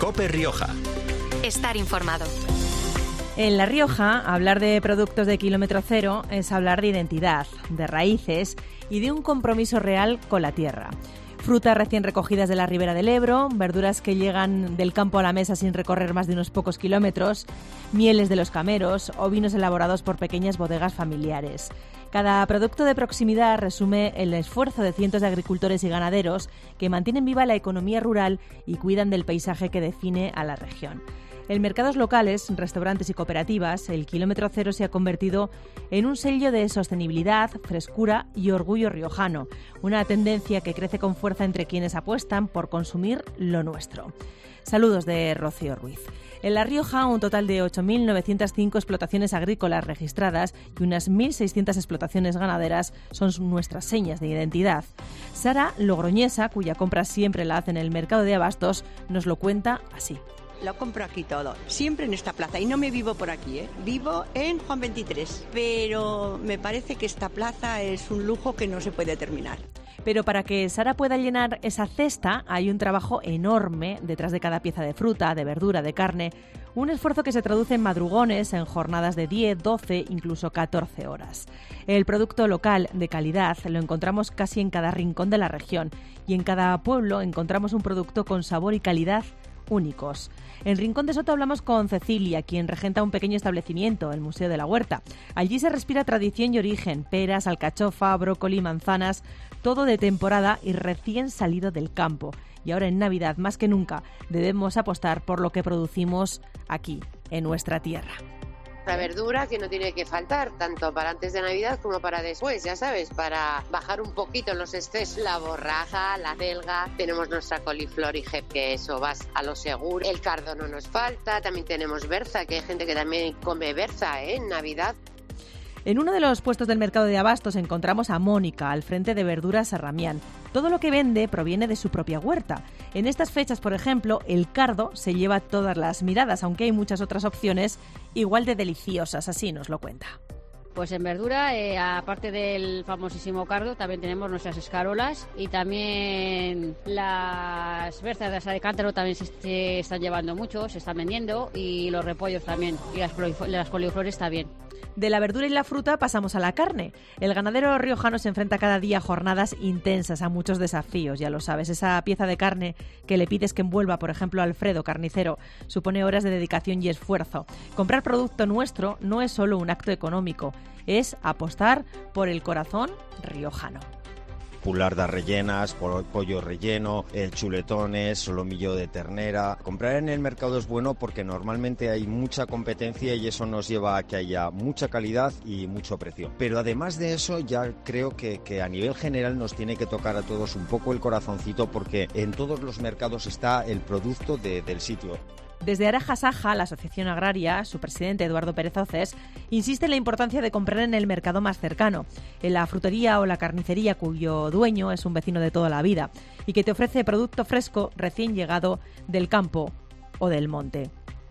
COPE Rioja. Estar informado. En La Rioja, hablar de productos de kilómetro cero es hablar de identidad, de raíces y de un compromiso real con la tierra. Frutas recién recogidas de la ribera del Ebro, verduras que llegan del campo a la mesa sin recorrer más de unos pocos kilómetros, mieles de los cameros o vinos elaborados por pequeñas bodegas familiares. Cada producto de proximidad resume el esfuerzo de cientos de agricultores y ganaderos que mantienen viva la economía rural y cuidan del paisaje que define a la región. En mercados locales, restaurantes y cooperativas, el kilómetro cero se ha convertido en un sello de sostenibilidad, frescura y orgullo riojano, una tendencia que crece con fuerza entre quienes apuestan por consumir lo nuestro. Saludos de Rocío Ruiz. En La Rioja, un total de 8.905 explotaciones agrícolas registradas y unas 1.600 explotaciones ganaderas son nuestras señas de identidad. Sara, logroñesa, cuya compra siempre la hace en el mercado de abastos, nos lo cuenta así. Lo compro aquí todo, siempre en esta plaza, y no me vivo por aquí, vivo en Juan 23, pero me parece que esta plaza es un lujo que no se puede terminar. Pero para que Sara pueda llenar esa cesta hay un trabajo enorme detrás de cada pieza de fruta, de verdura, de carne, un esfuerzo que se traduce en madrugones, en jornadas de 10, 12, incluso 14 horas. El producto local de calidad lo encontramos casi en cada rincón de la región y en cada pueblo encontramos un producto con sabor y calidad únicos. En Rincón de Soto hablamos con Cecilia, quien regenta un pequeño establecimiento, el Museo de la Huerta. Allí se respira tradición y origen, peras, alcachofa, brócoli, manzanas, todo de temporada y recién salido del campo. Y ahora en Navidad, más que nunca, debemos apostar por lo que producimos aquí, en nuestra tierra. La verdura que no tiene que faltar, tanto para antes de Navidad como para después, ya sabes, para bajar un poquito los excesos. La borraja, la acelga, tenemos nuestra coliflor y jep, que eso vas a lo seguro. El cardo no nos falta, también tenemos berza, que hay gente que también come berza en Navidad. En uno de los puestos del mercado de abastos encontramos a Mónica, al frente de Verduras Sarramián. Todo lo que vende proviene de su propia huerta. En estas fechas, por ejemplo, el cardo se lleva todas las miradas, aunque hay muchas otras opciones igual de deliciosas, así nos lo cuenta. Pues en verdura, aparte del famosísimo cardo, también tenemos nuestras escarolas y también las berzas de asa de cántaro también se están llevando mucho, se están vendiendo, y los repollos también, y las coliflores también. De la verdura y la fruta pasamos a la carne. El ganadero riojano se enfrenta cada día a jornadas intensas, a muchos desafíos, ya lo sabes. Esa pieza de carne que le pides que envuelva, por ejemplo, a Alfredo, carnicero, supone horas de dedicación y esfuerzo. Comprar producto nuestro no es solo un acto económico, es apostar por el corazón riojano. Pulardas rellenas, pollo relleno, chuletones, solomillo de ternera. Comprar en el mercado es bueno porque normalmente hay mucha competencia y eso nos lleva a que haya mucha calidad y mucho precio. Pero además de eso, ya creo que a nivel general nos tiene que tocar a todos un poco el corazoncito, porque en todos los mercados está el producto del sitio. Desde Araja Saja, la Asociación Agraria, su presidente Eduardo Pérez Oces, insiste en la importancia de comprar en el mercado más cercano, en la frutería o la carnicería cuyo dueño es un vecino de toda la vida y que te ofrece producto fresco recién llegado del campo o del monte.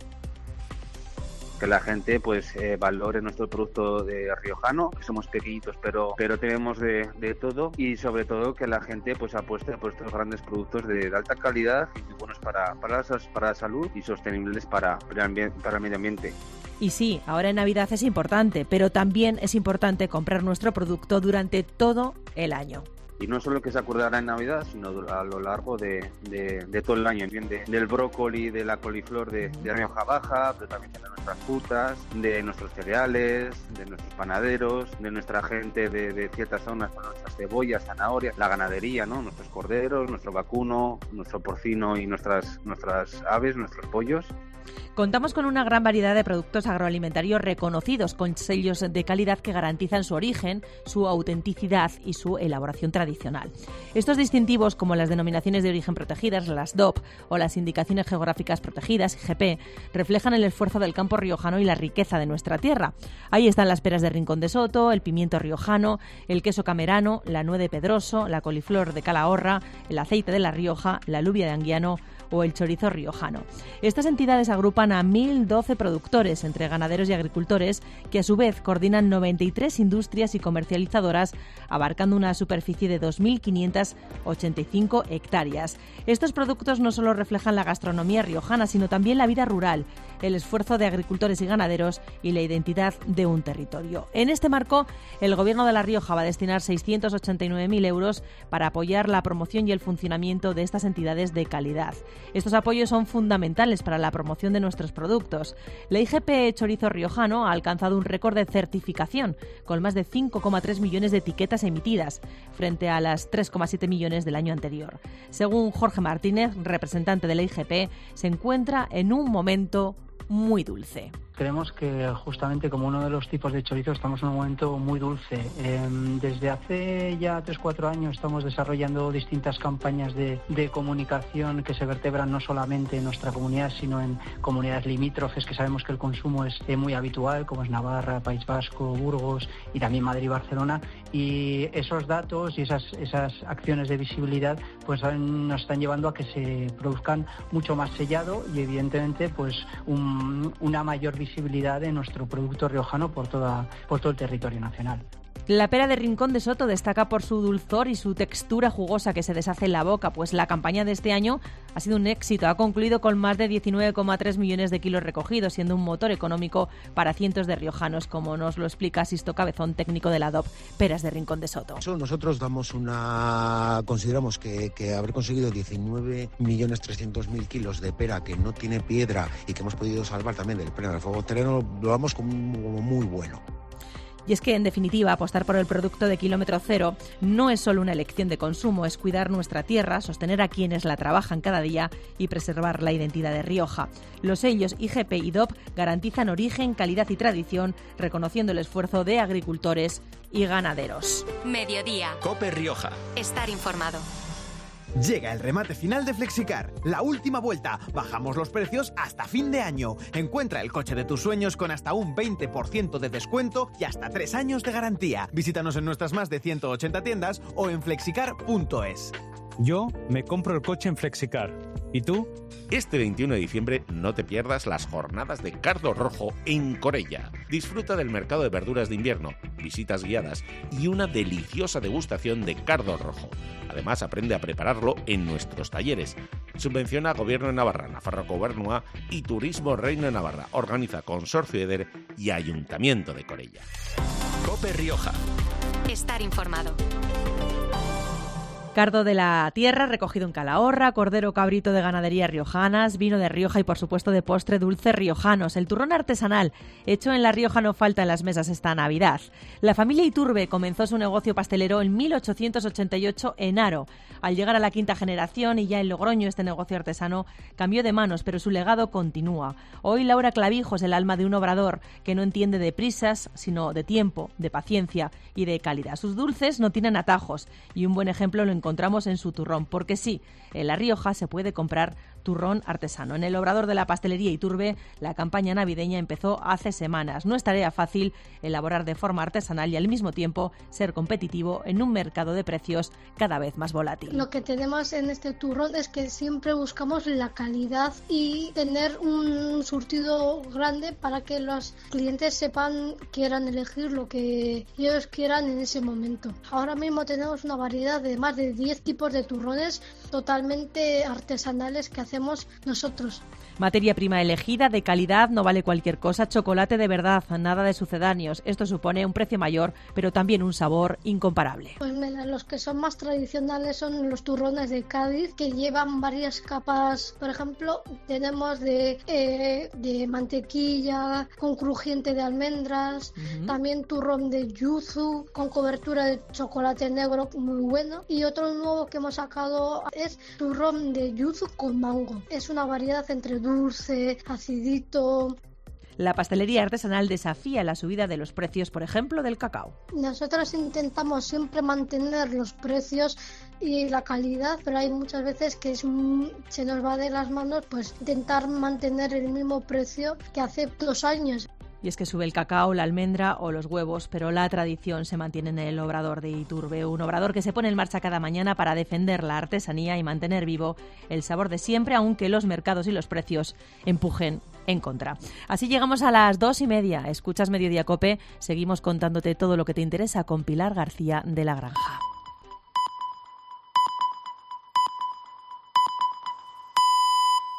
Que la gente valore nuestro producto de riojano, que somos pequeñitos pero tenemos de todo, y sobre todo que la gente apueste por estos grandes productos de alta calidad y muy buenos para la salud y sostenibles para el medio ambiente. Y sí, ahora en Navidad es importante, pero también es importante comprar nuestro producto durante todo el año. Y no solo que se acordará en Navidad, sino a lo largo de todo el año, bien del brócoli, de la coliflor de Rioja Baja, pero también de nuestras frutas, de nuestros cereales, de nuestros panaderos, de nuestra gente de ciertas zonas con nuestras cebollas, zanahorias, la ganadería, ¿no? Nuestros corderos, nuestro vacuno, nuestro porcino y nuestras aves, nuestros pollos. Contamos con una gran variedad de productos agroalimentarios reconocidos con sellos de calidad que garantizan su origen, su autenticidad y su elaboración tradicional. Estos distintivos, como las denominaciones de origen protegidas, las DOP o las indicaciones geográficas protegidas, IGP, reflejan el esfuerzo del campo riojano y la riqueza de nuestra tierra. Ahí están las peras de Rincón de Soto, el pimiento riojano, el queso camerano, la nuez de Pedroso, la coliflor de Calahorra, el aceite de La Rioja, la alubia de Anguiano o el chorizo riojano. Estas entidades agrupan a 1.012 productores, entre ganaderos y agricultores, que a su vez coordinan 93 industrias y comercializadoras, abarcando una superficie de 2.585 hectáreas. Estos productos no solo reflejan la gastronomía riojana, sino también la vida rural, el esfuerzo de agricultores y ganaderos y la identidad de un territorio. En este marco, el Gobierno de La Rioja va a destinar 689.000 euros para apoyar la promoción y el funcionamiento de estas entidades de calidad. Estos apoyos son fundamentales para la promoción de nuestros productos. La IGP Chorizo Riojano ha alcanzado un récord de certificación, con más de 5,3 millones de etiquetas emitidas, frente a las 3,7 millones del año anterior. Según Jorge Martínez, representante de la IGP, se encuentra en un momento muy dulce. Creemos que justamente como uno de los tipos de chorizo estamos en un momento muy dulce. Desde hace ya 3-4 años estamos desarrollando distintas campañas de comunicación que se vertebran no solamente en nuestra comunidad, sino en comunidades limítrofes, que sabemos que el consumo es muy habitual, como es Navarra, País Vasco, Burgos y también Madrid y Barcelona. Y esos datos y esas acciones de visibilidad pues nos están llevando a que se produzcan mucho más sellado y evidentemente pues una mayor visibilidad de nuestro producto riojano por todo el territorio nacional. La pera de Rincón de Soto destaca por su dulzor y su textura jugosa que se deshace en la boca, pues la campaña de este año ha sido un éxito. Ha concluido con más de 19,3 millones de kilos recogidos, siendo un motor económico para cientos de riojanos, como nos lo explica Sisto Cabezón, técnico de la DOP Peras de Rincón de Soto. Nosotros consideramos que haber conseguido 19.300.000 kilos de pera que no tiene piedra y que hemos podido salvar también del pleno del fuego terreno, lo damos como muy bueno. Y es que, en definitiva, apostar por el producto de kilómetro cero no es solo una elección de consumo, es cuidar nuestra tierra, sostener a quienes la trabajan cada día y preservar la identidad de Rioja. Los sellos IGP y DOP garantizan origen, calidad y tradición, reconociendo el esfuerzo de agricultores y ganaderos. Mediodía. COPE Rioja. Estar informado. Llega el remate final de Flexicar, la última vuelta. Bajamos los precios hasta fin de año. Encuentra el coche de tus sueños con hasta un 20% de descuento y hasta 3 años de garantía. Visítanos en nuestras más de 180 tiendas o en flexicar.es. Yo me compro el coche en Flexicar. ¿Y tú? Este 21 de diciembre no te pierdas las jornadas de Cardo Rojo en Corella. Disfruta del mercado de verduras de invierno, visitas guiadas y una deliciosa degustación de Cardo Rojo. Además, aprende a prepararlo en nuestros talleres. Subvenciona Gobierno de Navarra, Nafarroa Gobernua y Turismo Reino de Navarra. Organiza Consorcio EDER y Ayuntamiento de Corella. COPE Rioja. Estar informado. Cardo de la tierra, recogido en Calahorra, cordero cabrito de ganadería riojanas, vino de Rioja y, por supuesto, de postre dulce riojanos. El turrón artesanal, hecho en La Rioja, no falta en las mesas esta Navidad. La familia Iturbe comenzó su negocio pastelero en 1888 en Haro. Al llegar a la quinta generación y ya en Logroño, este negocio artesano cambió de manos, pero su legado continúa. Hoy Laura Clavijo es el alma de un obrador que no entiende de prisas, sino de tiempo, de paciencia y de calidad. Sus dulces no tienen atajos y un buen ejemplo lo encontramos en su turrón, porque sí, en La Rioja se puede comprar turrón artesano. En el obrador de la pastelería Iturbe, la campaña navideña empezó hace semanas. No es tarea fácil elaborar de forma artesanal y al mismo tiempo ser competitivo en un mercado de precios cada vez más volátil. Lo que tenemos en este turrón es que siempre buscamos la calidad y tener un surtido grande para que los clientes quieran elegir lo que ellos quieran en ese momento. Ahora mismo tenemos una variedad de más de 10 tipos de turrones totalmente artesanales que hacemos nosotros. Materia prima elegida, de calidad, no vale cualquier cosa, chocolate de verdad, nada de sucedáneos. Esto supone un precio mayor, pero también un sabor incomparable. Pues mira, los que son más tradicionales son los turrones de Cádiz, que llevan varias capas. Por ejemplo, tenemos de mantequilla con crujiente de almendras, también turrón de yuzu con cobertura de chocolate negro muy bueno, y otro nuevo que hemos sacado es turrón de yuzu con mango. Es una variedad entre dulce, acidito. La pastelería artesanal desafía la subida de los precios, por ejemplo, del cacao. Nosotros intentamos siempre mantener los precios y la calidad, pero hay muchas veces que se nos va de las manos pues intentar mantener el mismo precio que hace 2 años. Y es que sube el cacao, la almendra o los huevos, pero la tradición se mantiene en el Obrador de Iturbe, un obrador que se pone en marcha cada mañana para defender la artesanía y mantener vivo el sabor de siempre, aunque los mercados y los precios empujen en contra. Así llegamos a las 2:30. Escuchas Mediodía Cope, seguimos contándote todo lo que te interesa con Pilar García de la Granja.